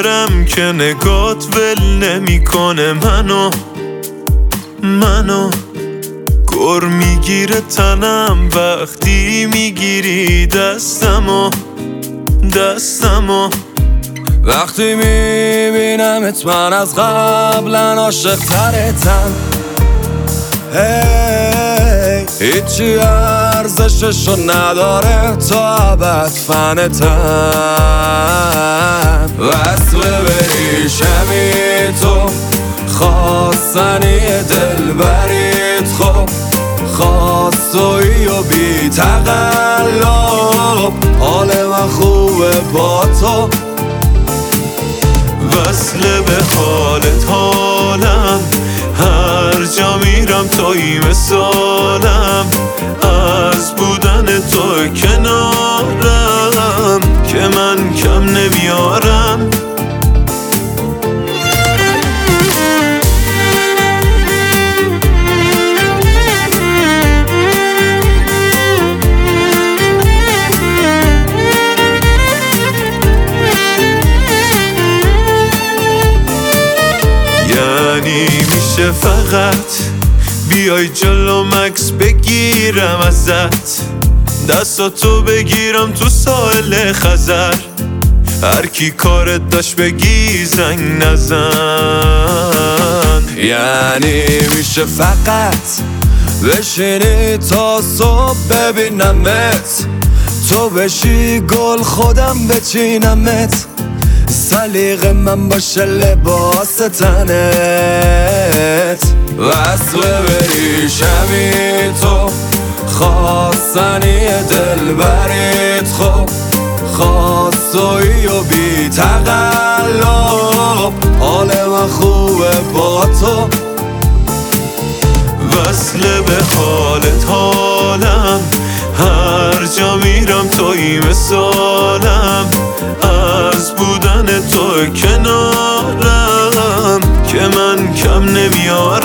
برم که نگات ول نمیکنه منو گر میگیره تنم وقتی میگیری دستمو وقتی میبینمت من از قبلا عاشق ترتم هیچی ارزششو نداره تا ابد فنتم وصل بریشمی تو خواستنی دلبریت خب خواستویی و بی تقلب حال من خوبه با تو وصل به حالت حالم هر جا میرم تویی مثالم از بودن تو کنارم که من کم نمیارم یعنی میشه فقط بیای جلو مکس بگیرم ازت دستاتو بگیرم تو ساحل خزر هر کی کارت داشت بگی زنگ نزن یعنی میشه فقط بشینی تا صبح ببینمت تو بشی گل خودم بچینمت سلیقه من باشه لباس تنت وصل بریشمی تو خواستنی دلبریت خب خواستویی و بی تقلب حال من خوبه با تو وصل به حالت حالم هر جا میرم تویی مثالم از بودن تو کنارم که من کم نمیارم